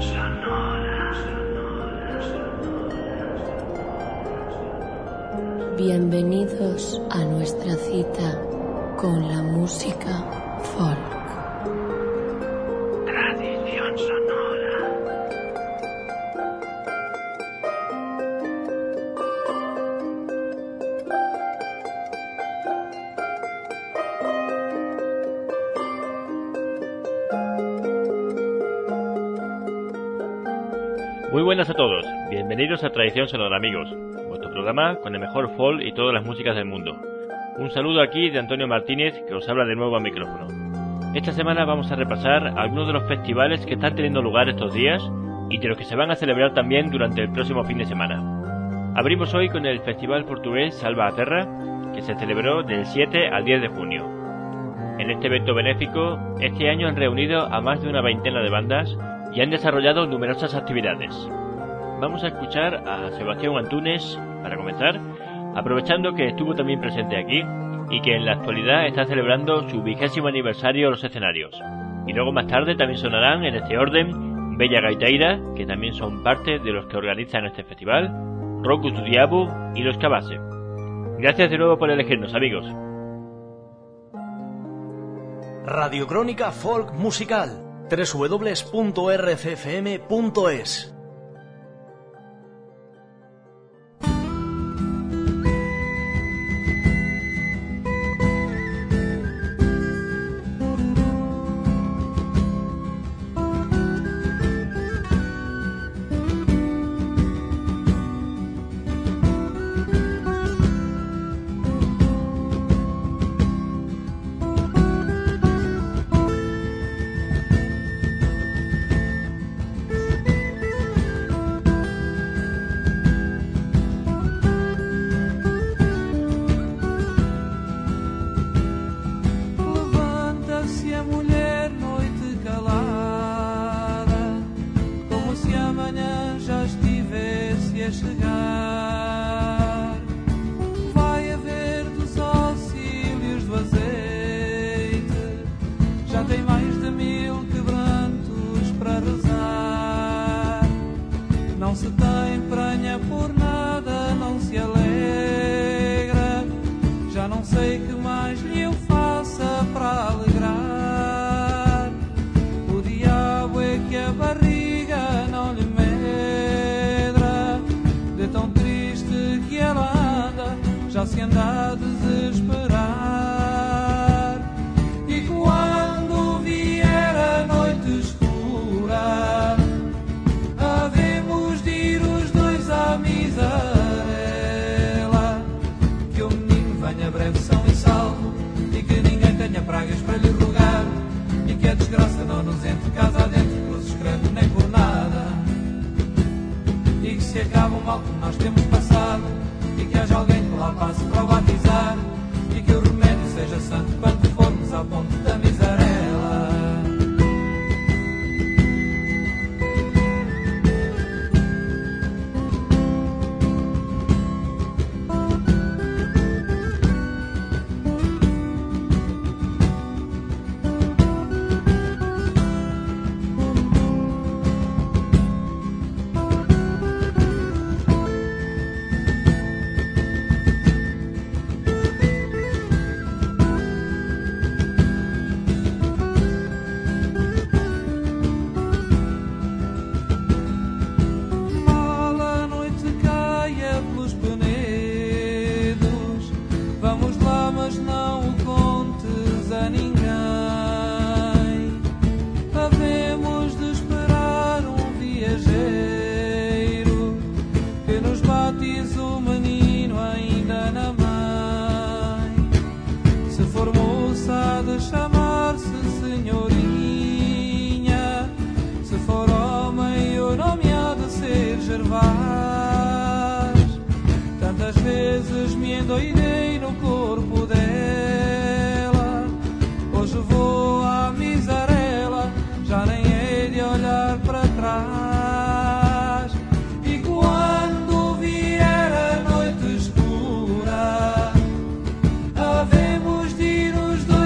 Bienvenidos a nuestra cita con la música folk. Tradición sonora. Muy buenas a todos, bienvenidos a Tradición Sonora, amigos, vuestro programa con el mejor folk y todas las músicas del mundo. Un saludo aquí de Antonio Martínez, que os habla de nuevo al micrófono. Esta semana vamos a repasar algunos de los festivales que están teniendo lugar estos días y de los que se van a celebrar también durante el próximo fin de semana. Abrimos hoy con el festival portugués Salva a Terra, que se celebró del 7 al 10 de junio. En este evento benéfico, este año han reunido a más de una veintena de bandas y han desarrollado numerosas actividades. Vamos a escuchar a Sebastián Antunes para comenzar, aprovechando que estuvo también presente aquí y que en la actualidad está celebrando su 20º aniversario en los escenarios. Y luego más tarde también sonarán en este orden Bella Gaiteira, que también son parte de los que organizan este festival, Rocus do Diabo y Los Cabase. Gracias de nuevo por elegirnos, amigos. Radio Crónica Folk Musical, www.rccfm.es.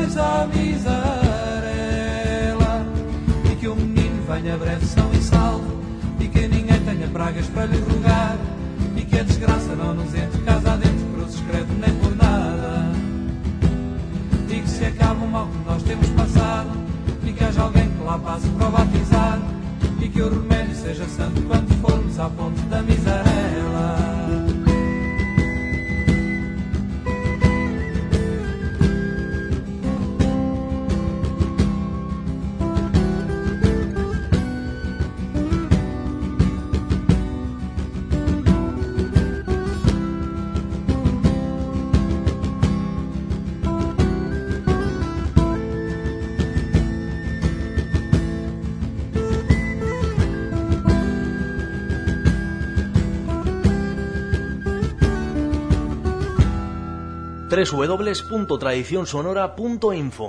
venha breve são e salvo, pragas para lhe rogar, e que a desgraça não nos entre casa adentro, cruz escreve nem por nada. E que se acaba o mal que nós temos passado, e que haja alguém que lá passe para o batizar, e que o remédio seja santo quando formos à ponte da Miserela. www.tradicionsonora.info.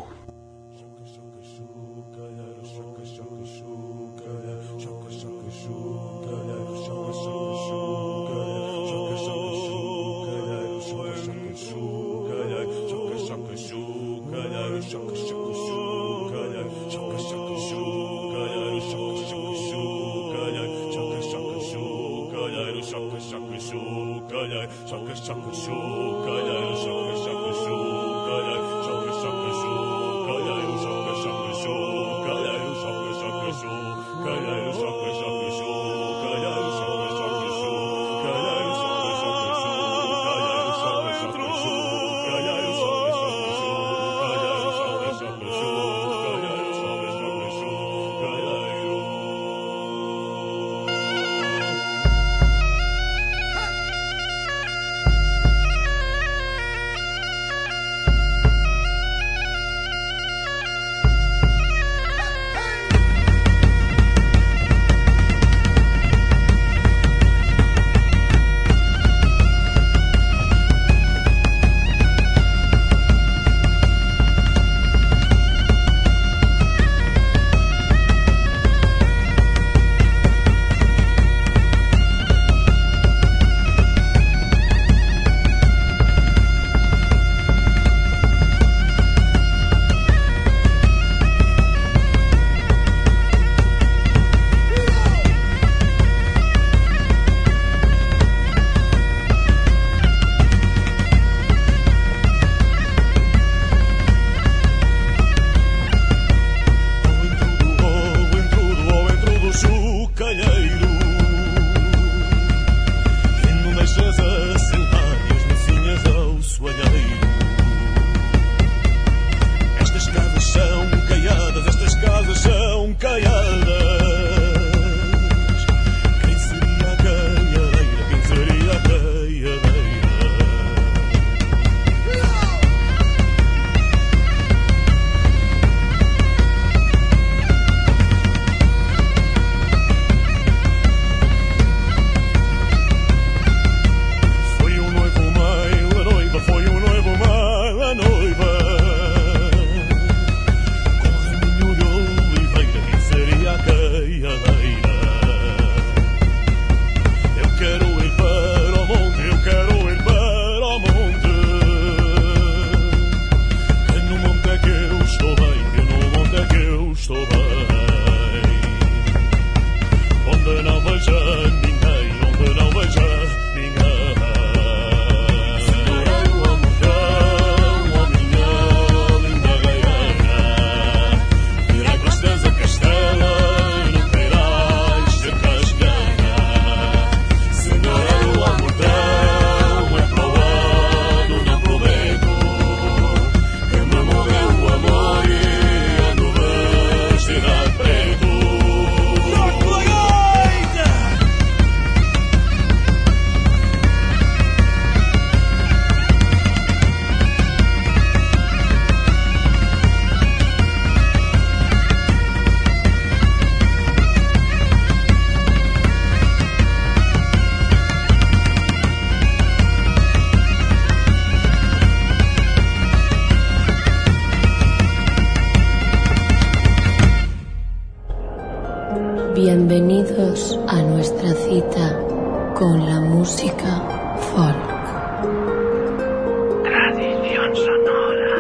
Bienvenidos a nuestra cita con la música folk. Tradición sonora.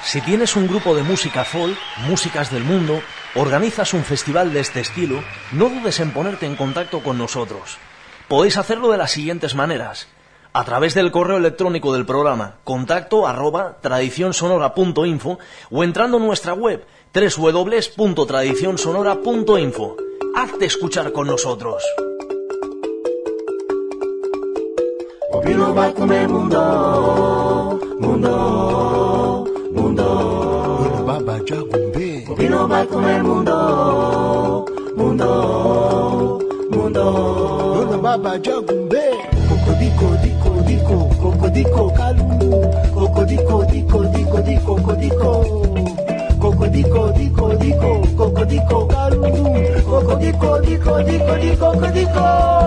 Si tienes un grupo de música folk, músicas del mundo, organizas un festival de este estilo, no dudes en ponerte en contacto con nosotros. Podéis hacerlo de las siguientes maneras: a través del correo electrónico del programa contacto@tradicionsonora.info o entrando en nuestra web www.tradicionsonora.info. Hazte escuchar con nosotros. Opino va come mundo, mundo, mundo. Baba Jagumbe. Opino va come mundo, mundo, mundo. Baba Jagumbe. Cocodico, dico, dico, cocodico, calundu. Cocodico, dico, dico, dico, cocodico. Cocodico, dico, dico, cocodico, calundu. Cocodico, dico, dico, dico, cocodico.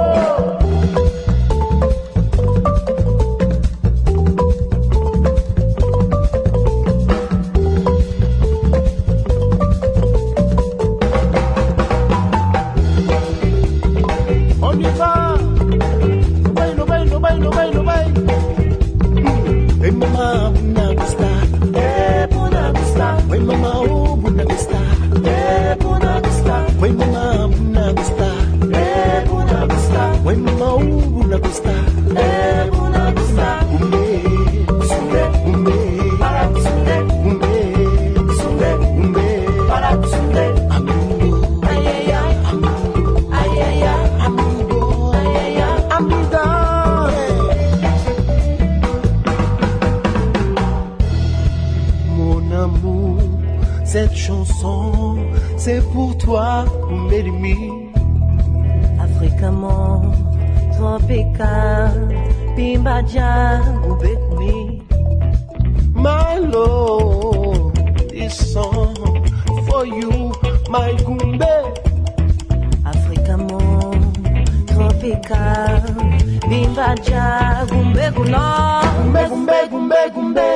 Cette chanson, c'est pour toi, Mérimi. Africamon, tropical, Bimba Django with me. My love, this song for you, my Gumbe. Africamon, tropical, Bimba Django, Gumbe Gulon. Gumbe, Gumbe, Gumbe, Gumbe.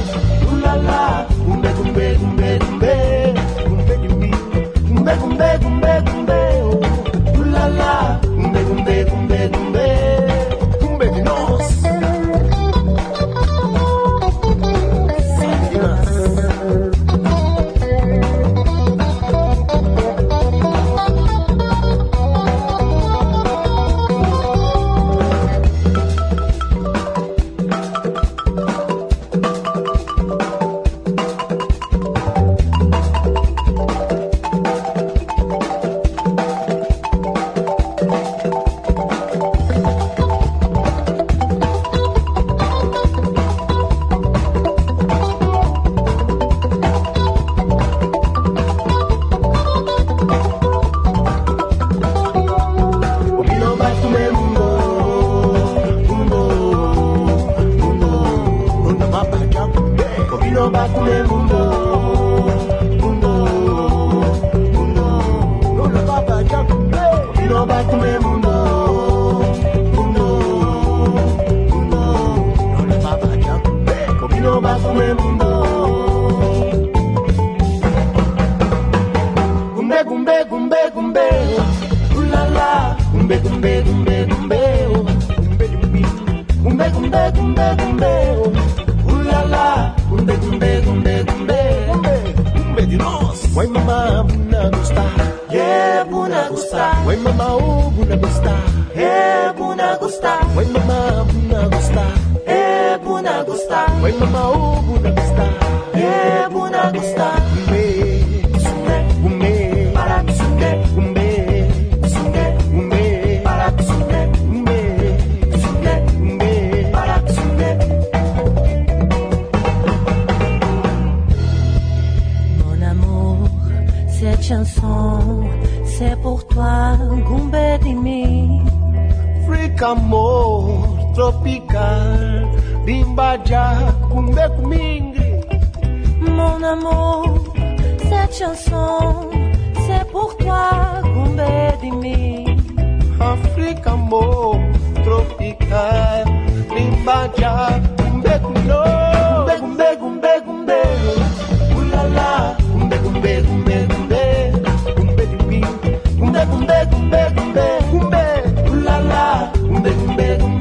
Ooh la la, Gumbe, Gumbe, Gumbe, Gumbe. Gumbe de mi, Gumbe, Gumbe, Gumbe, Gumbe. Ooh la la, Gumbe, Gumbe, Gumbe, Gumbe. Gumbe de nós.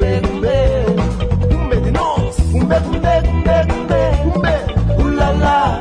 Ooh la la.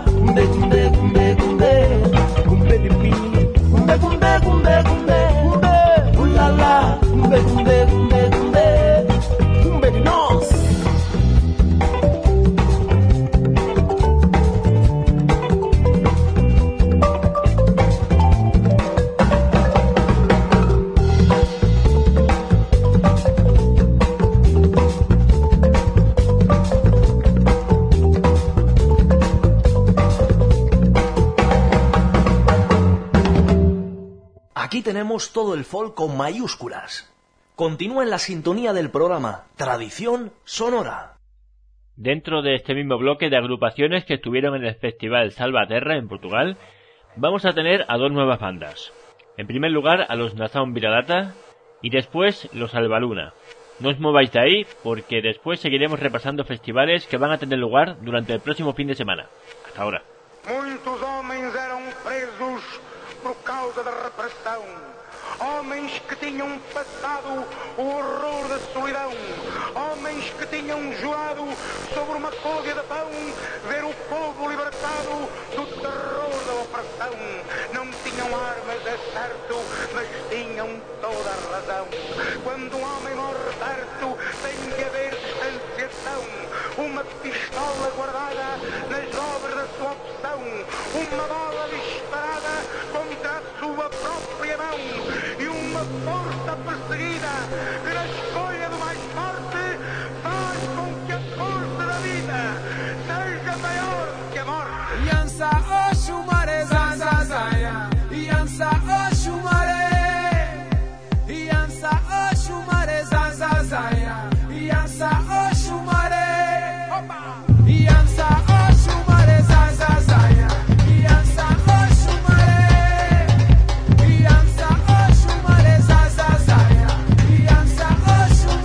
Aquí tenemos todo el folk con mayúsculas. Continúa en la sintonía del programa Tradición Sonora. Dentro de este mismo bloque de agrupaciones que estuvieron en el Festival Salvaterra en Portugal, vamos a tener a dos nuevas bandas. En primer lugar a los Nazaun Viradata y después los Albaluna. No os mováis de ahí porque después seguiremos repasando festivales que van a tener lugar durante el próximo fin de semana. Hasta ahora. Muitos homens eram presos por causa da repressão. Homens que tinham passado o horror da solidão. Homens que tinham jurado sobre uma côdea de pão ver o povo libertado do terror da opressão. Não tinham armas, é certo, mas tinham toda a razão. Quando um homem morre certo, tem que haver distanciação. Uma pistola guardada nas obras da sua opção. Uma bala disparada contra a sua própria mão. E uma força perseguida que na escolha do mais forte faz com que a força da vida seja maior que a morte. Yansa Oshumare Zanzazaya, Yansa Oshumare, Yansa Oshumare Zanzazaya, Yansa Oshumare, Yansa Oshumare Zanzazaya, Yansa Oshumare. Yansa Oshumare Zazazaya, Yansa Oshumare.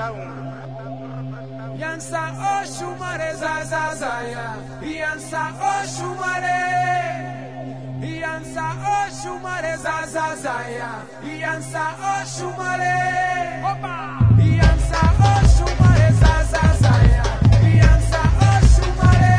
Yansa Oshumare Zazazaya, Yansa Oshumare, Yansa Oshumare Zazazaya, Yansa Oshumare, Yansa Oshumare Zazazaya, Yansa Oshumare,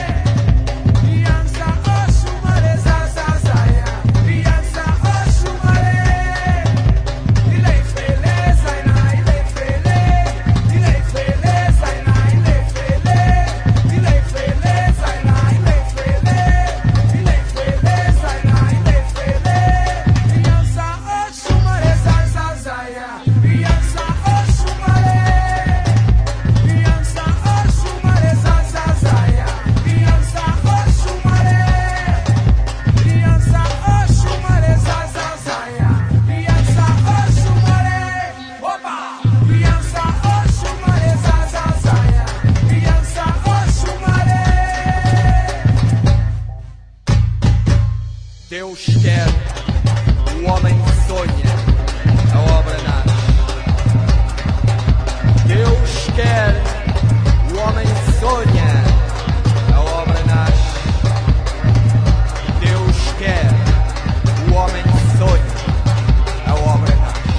Yansa Oshumare Zazazaya, Yansa Oshumare, Ile Feleza, Ile Feleza, Ile Feleza, Ile Feleza, Ile Feleza, Ile Feleza, Ile Feleza, Ile Feleza, Yansa Oshumare Zazazaya, Yansa Oshumare, Yansa Oshumare Zazazaya, Yansa Oshumare, Yansa Oshumare Zazazaya, Yansa Oshumare, opa! Yansa Oshumare Zazazaya, Yansa Oshumare. Deus quer, o homem sonha, a obra nasce. Deus quer, o homem sonha, a obra nasce. Deus quer, o homem sonha, a obra nasce.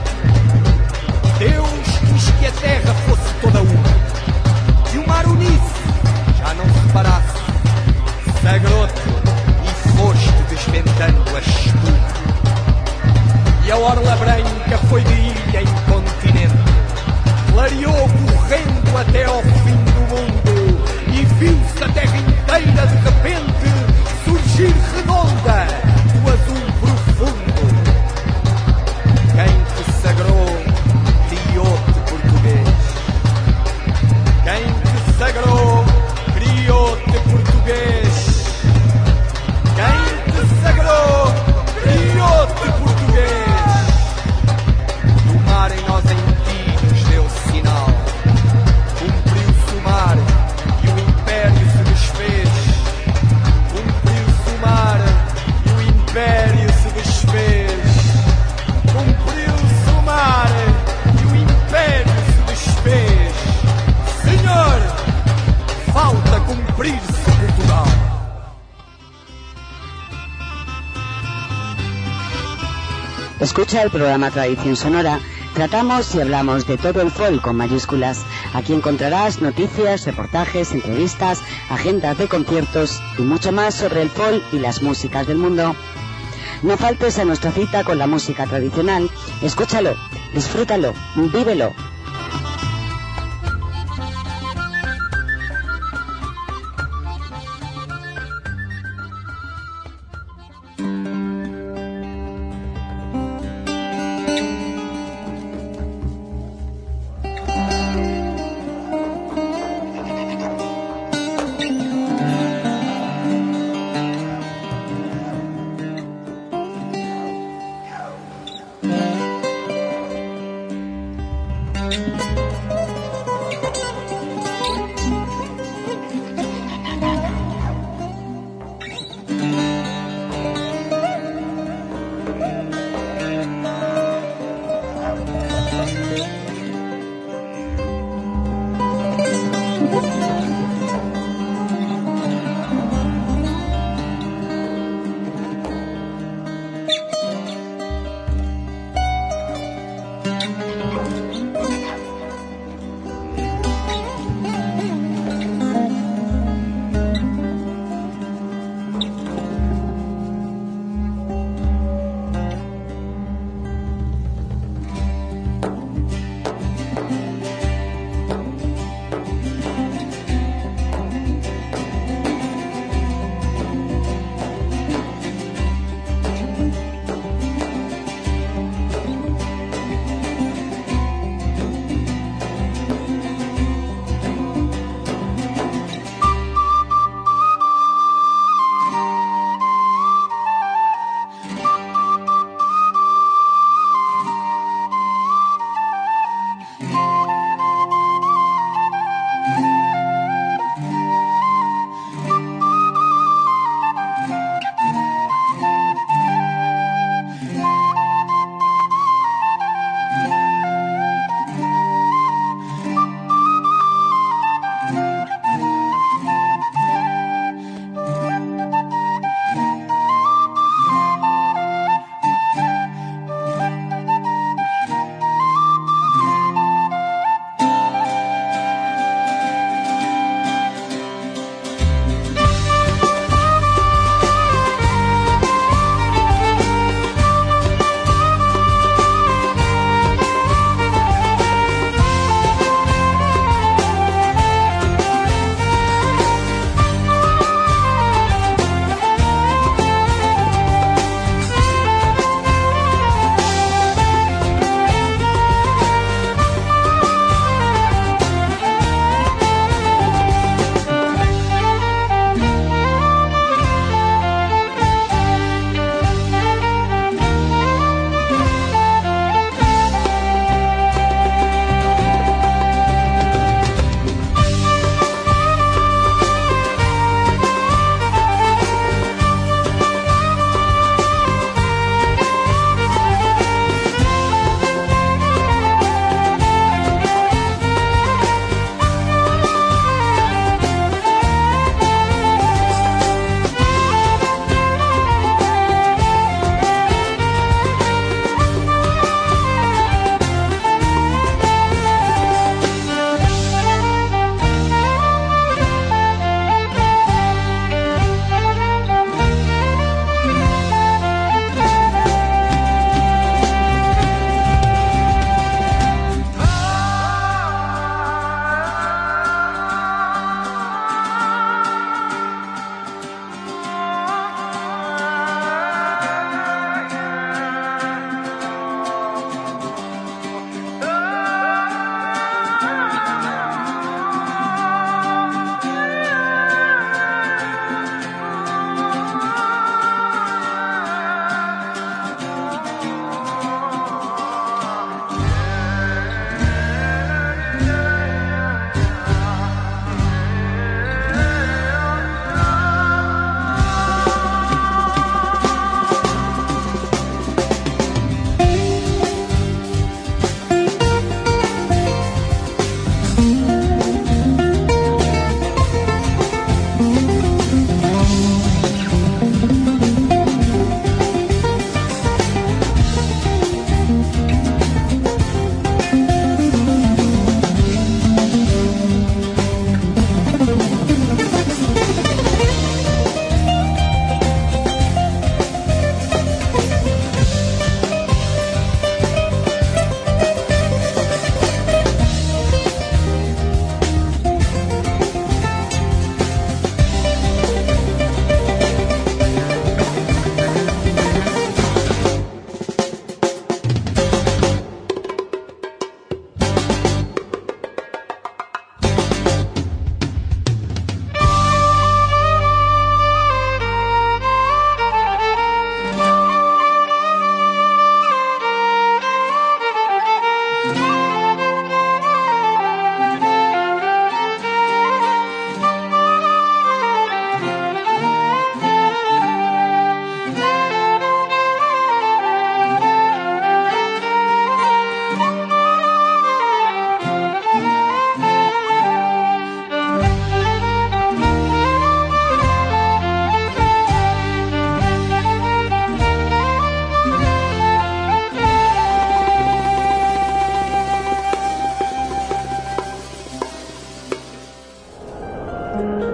Deus quis que a terra fosse toda uma, que o mar unisse, já não separasse. Sagrou-te e foste desvendando a espuma. E a orla branca foi de ilha em continente, clareou correndo até ao fim do mundo, e viu-se a terra inteira de repente surgir redonda do azul profundo. Quem te sagrou criou-te português. Quem te sagrou criou-te português. Quem te sagrou criou-te português. O mar em nós em ti nos deu sinal. Cumpriu-se o mar e o império se desfez. Cumpriu-se o mar e o império se desfez. Cumpriu-se o mar e o império se desfez. Senhor, falta cumprir-se Portugal. Escucha el programa Tradición Sonora. Tratamos y hablamos de todo el folk con mayúsculas. Aquí encontrarás noticias, reportajes, entrevistas, agendas de conciertos y mucho más sobre el folk y las músicas del mundo. No faltes a nuestra cita con la música tradicional. Escúchalo, disfrútalo, vívelo.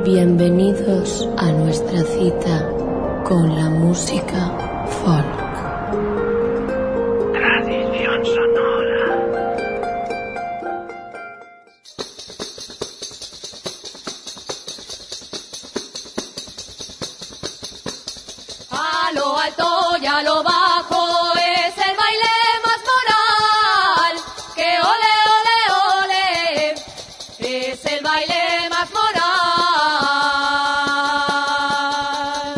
Bienvenidos a nuestra cita con la música folk. Tradición sonora. A lo alto y a lo bajo es el baile más moral, que ole, ole, ole, es el baile más moral.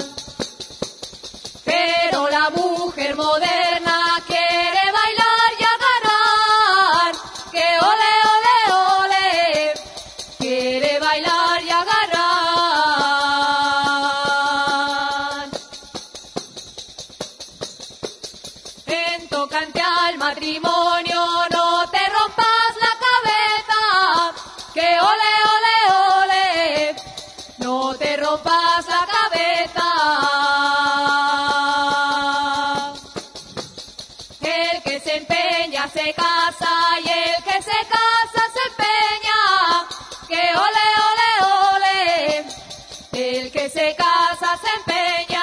Pero la mujer moderna quiere bailar y agarrar, que ole, ole, ole, quiere bailar y agarrar. En tocante al matrimonio no te rompas la cabeza, que ole, ole, ole, no te rompas la cabeza. El que se empeña se casa y el que se casa se empeña, que ole, ole, ole, el que se casa se empeña.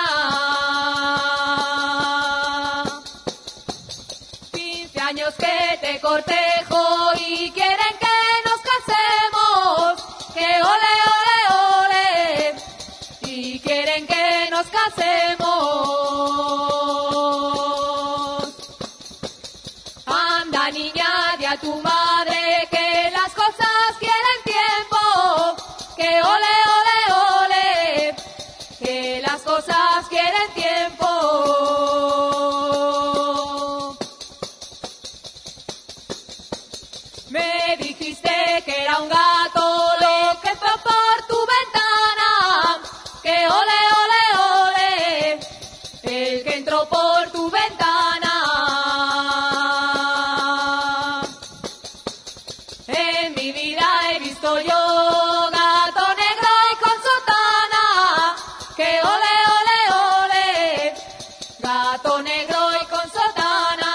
15 años que te cortejo y quieren que nos casemos, que ole, ole, ole, y quieren que nos casemos. Anda, niña, di a tu madre que las cosas quieren tiempo, que ole, ole, ole, que las cosas quieren tiempo. Me dijiste que era un gato lo que entró por tu ventana, que ole, ole, ole, el que entró por tu ventana. En mi vida he visto yo gato negro y con sotana, que ole, ole, ole, gato negro y con sotana.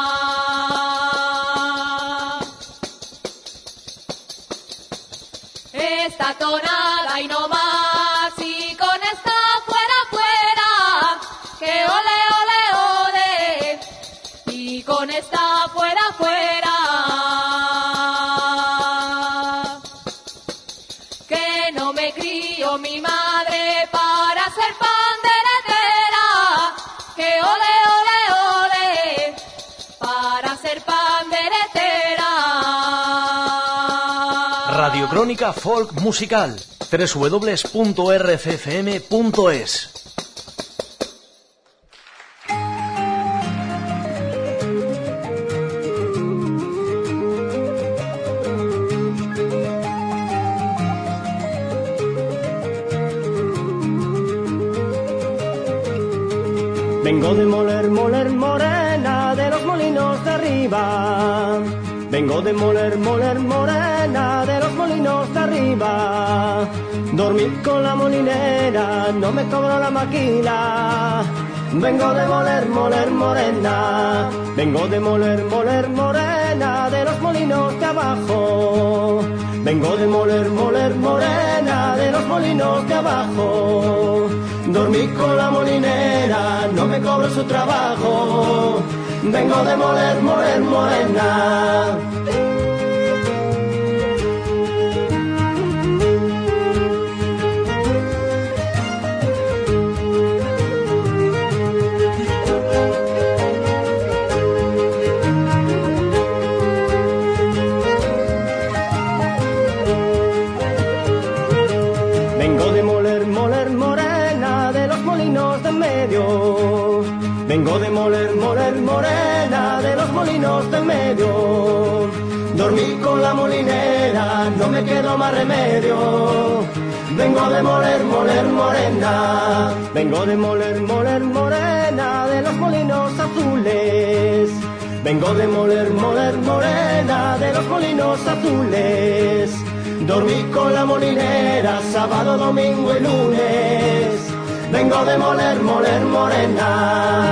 Esta tonada y no más, y con esta fuera, fuera, que ole, ole, ole, y con esta fuera, fuera. Que no me crió mi madre para ser panderetera, que ole, ole, ole, para ser panderetera. Radiocrónica Folk Musical, www.rccfm.es. Vengo de moler, moler, morena, de los molinos de arriba. Vengo de moler, moler, morena, de los molinos de arriba. Dormí con la molinera, no me cobró la maquila. Vengo de moler, moler, morena. Vengo de moler, moler, morena, de los molinos de abajo. Vengo de moler, moler, morena, de los molinos de abajo. Dormí con la molinera, no me cobro su trabajo. Vengo de moler, moler, morena. Vengo de moler, moler, morena, de los molinos de en medio. Vengo de moler, moler, morena, de los molinos de en medio. Dormí con la molinera, no me quedó más remedio. Vengo de moler, moler, morena. Vengo de moler, moler, morena, de los molinos azules. Vengo de moler, moler, morena, de los molinos azules. Dormí con la molinera, sábado, domingo y lunes. Vengo de moler, moler, morena.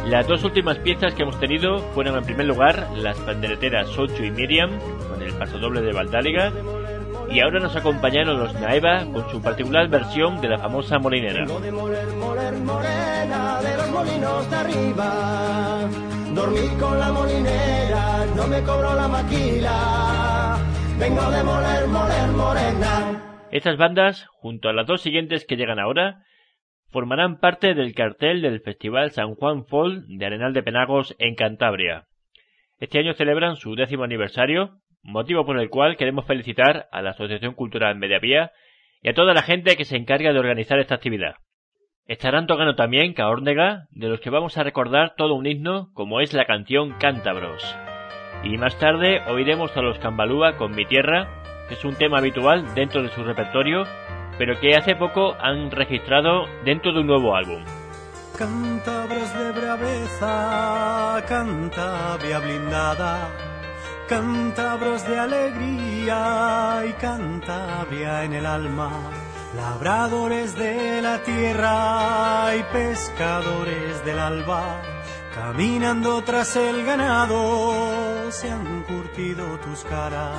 Las dos últimas piezas que hemos tenido fueron en primer lugar las pandereteras Sochu y Miriam con el pasodoble de Valdáliga, y ahora nos acompañaron los Naeva con su particular versión de la famosa molinera. Vengo de moler, morena, de los molinos de arriba. Dormí con la molinera, no me cobró la maquila. Vengo de moler, morena. Estas bandas, junto a las dos siguientes que llegan ahora, formarán parte del cartel del Festival San Juan Folk de Arenal de Penagos en Cantabria. Este año celebran su 10º aniversario, motivo por el cual queremos felicitar a la Asociación Cultural Mediavía y a toda la gente que se encarga de organizar esta actividad. Estarán tocando también Caórnega, de los que vamos a recordar todo un himno como es la canción Cántabros. Y más tarde oiremos a los Cambalúa con Mi Tierra, que es un tema habitual dentro de su repertorio, pero que hace poco han registrado dentro de un nuevo álbum. Cántabros de braveza, Cantabria blindada, cántabros de alegría y Cantabria en el alma, labradores de la tierra y pescadores del alba, caminando tras el ganado se han curtido tus caras.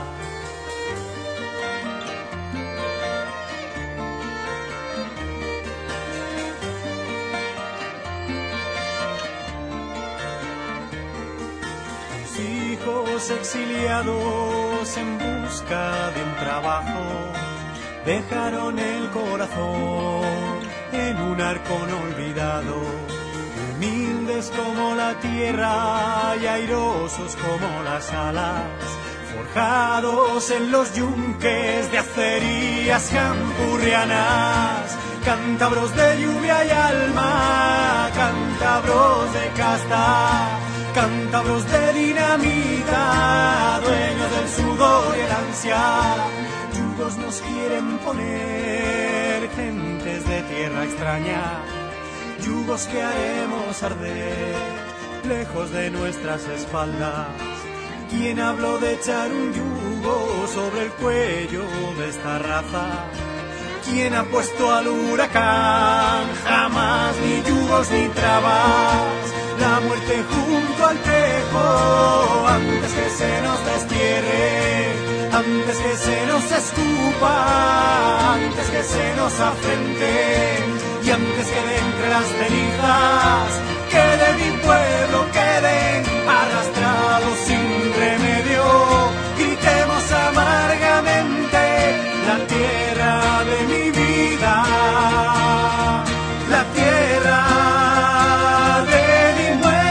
Hijos exiliados en busca de un trabajo dejaron el corazón en un arcón olvidado, humildes como la tierra y airosos como las alas, forjados en los yunques de acerías campurrianas, cántabros de lluvia y alma, cántabros de casta, cántabros de dinamita, dueños del sudor y el ansia. Yugos nos quieren poner, gentes de tierra extraña, yugos que haremos arder, lejos de nuestras espaldas. ¿Quién habló de echar un yugo sobre el cuello de esta raza? ¿Quién ha puesto al huracán? Jamás ni yugos ni trabas. La muerte junto al tejo, antes que se nos destierre, antes que se nos escupa, antes que se nos afrente, y antes que de entre las cenizas, que de mi pueblo queden arrastrados sin remedio, gritemos amargamente la tierra de mi vida, la tierra de mi muerte.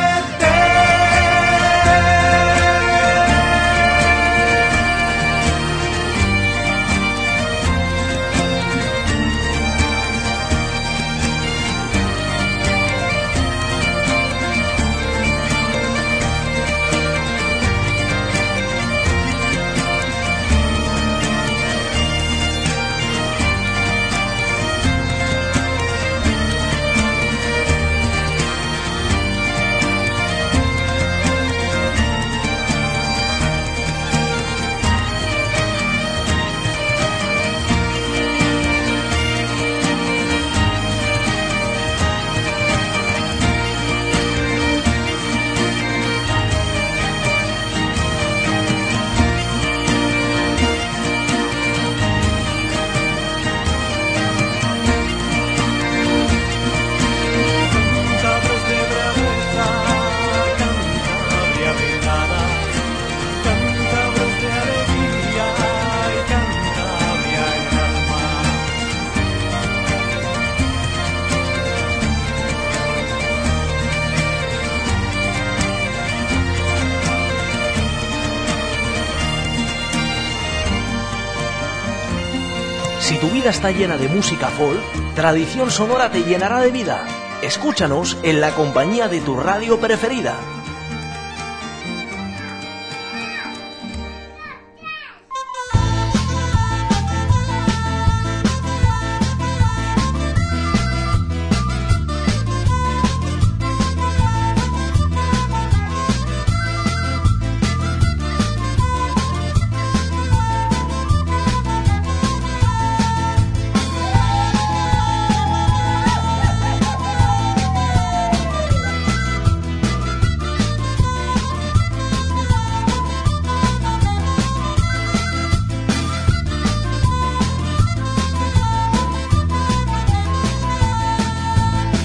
Si tu vida está llena de música folk, Tradición Sonora te llenará de vida. Escúchanos en la compañía de tu radio preferida.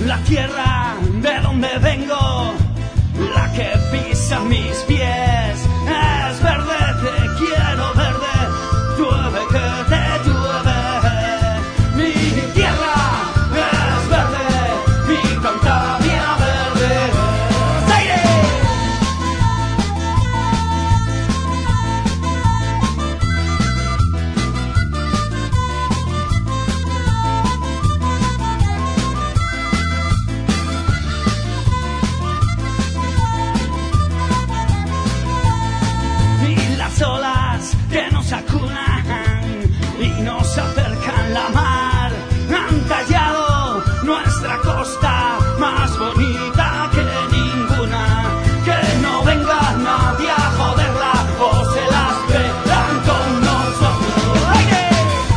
la tierra de donde vengo, la que pisa mis pies, es verde, te quiero verde, llueve que te llueve. Mi tierra es verde, mi Cantabria verde. ¡Aire! Olas que nos acunan y nos acercan la mar, han tallado nuestra costa más bonita que ninguna. Que no venga nadie a joderla o se las verán con nosotros. ¡Aire!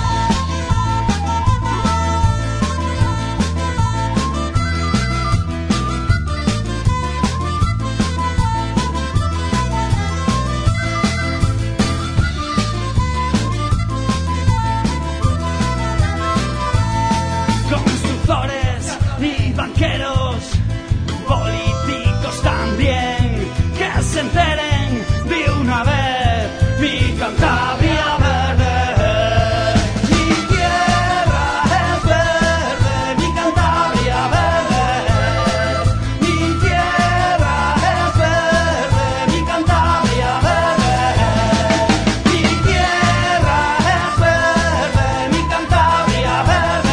Y banqueros, políticos también, que se enteren de una vez, mi Cantabria verde. Mi tierra es verde, mi Cantabria verde. Mi tierra es verde, mi Cantabria verde. Mi tierra es verde, mi Cantabria verde.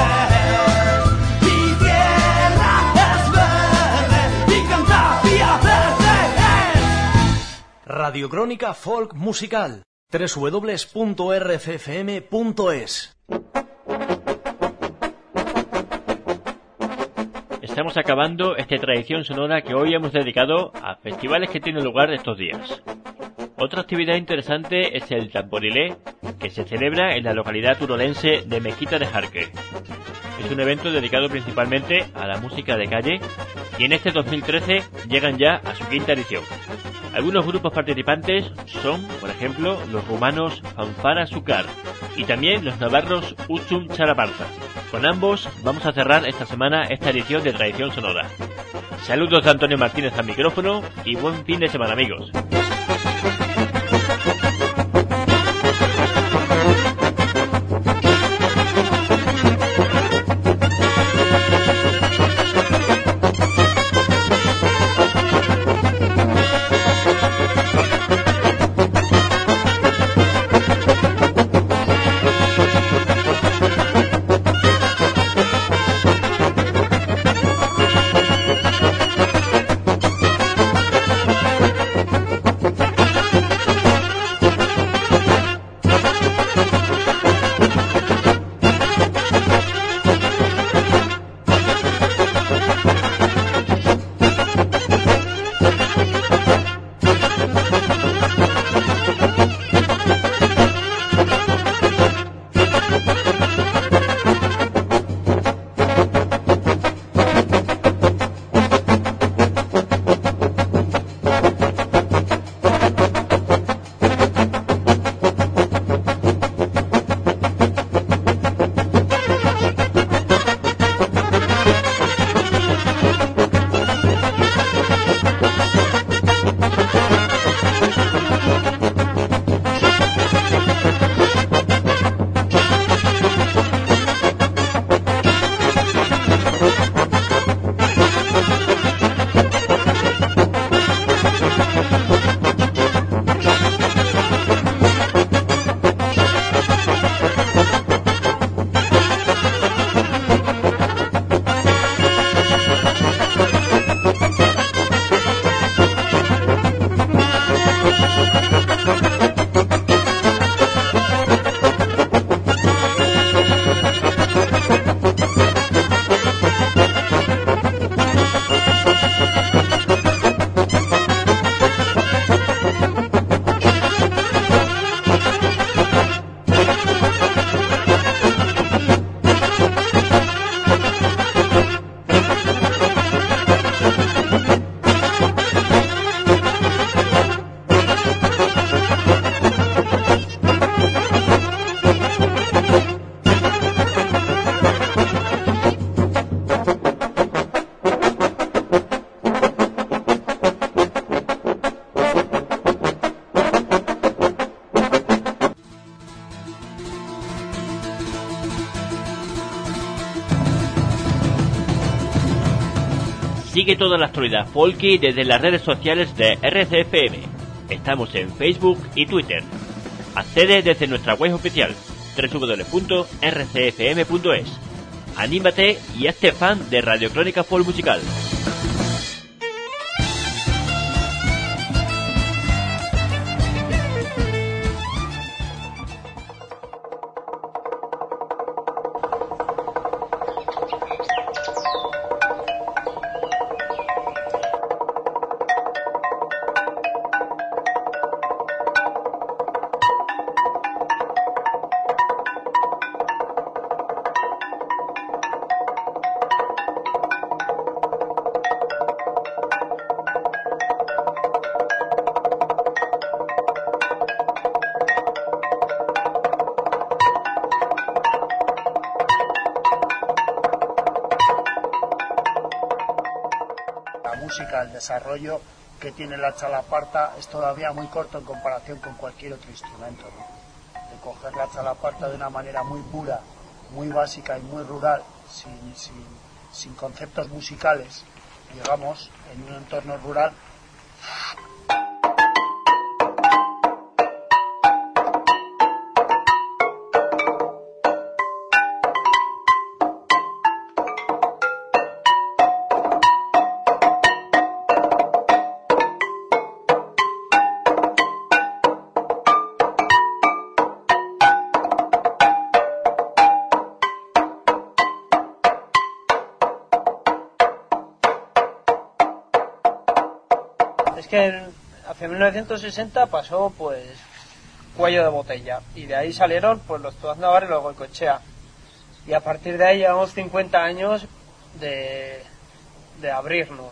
Radiocrónica Folk Musical, www.rccfm.es. Estamos acabando esta tradición sonora que hoy hemos dedicado a festivales que tienen lugar estos días. Otra actividad interesante es el tamborilé, que se celebra en la localidad turolense de Mezquita de Jarque. Es un evento dedicado principalmente a la música de calle y en este 2013 llegan ya a su quinta edición. Algunos grupos participantes son, por ejemplo, los rumanos Fanfara Sucar y también los navarros Uchum Charaparza. Con ambos vamos a cerrar esta semana esta edición de Tradición Sonora. Saludos de Antonio Martínez al micrófono y buen fin de semana, amigos. Sigue toda la actualidad folky desde las redes sociales de RCFM. Estamos en Facebook y Twitter. Accede desde nuestra web oficial www.rcfm.es. Anímate y hazte fan de Radio Crónica Folk Musical. El desarrollo que tiene la chalaparta es todavía muy corto en comparación con cualquier otro instrumento, ¿no? De coger la chalaparta de una manera muy pura, muy básica y muy rural, sin conceptos musicales, digamos, en un entorno rural. Es que hacia 1960 pasó pues Cuello de Botella y de ahí salieron pues los Tuaz Navarra y los Goicoechea y a partir de ahí llevamos 50 años de abrirnos.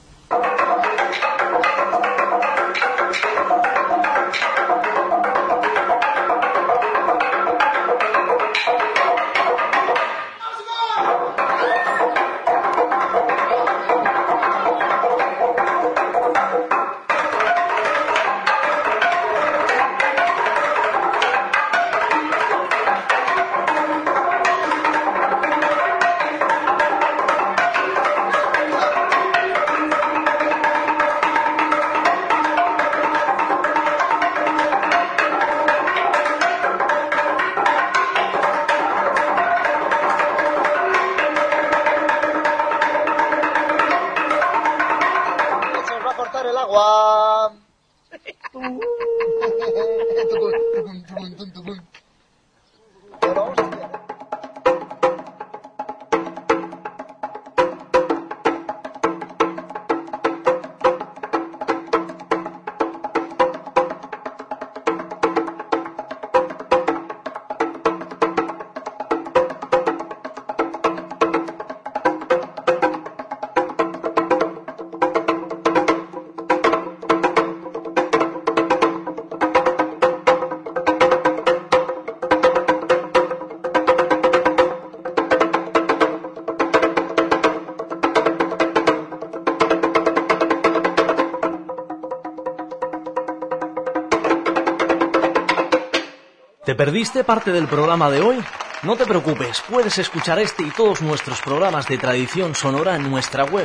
¿Te perdiste parte del programa de hoy? No te preocupes, puedes escuchar este y todos nuestros programas de Tradición Sonora en nuestra web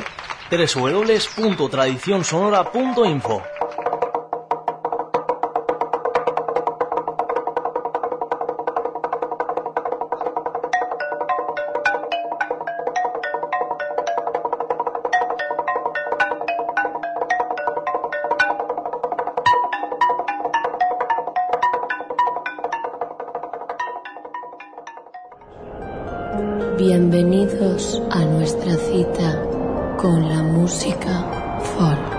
www.tradicionsonora.info. Bienvenidos a nuestra cita con la música folk.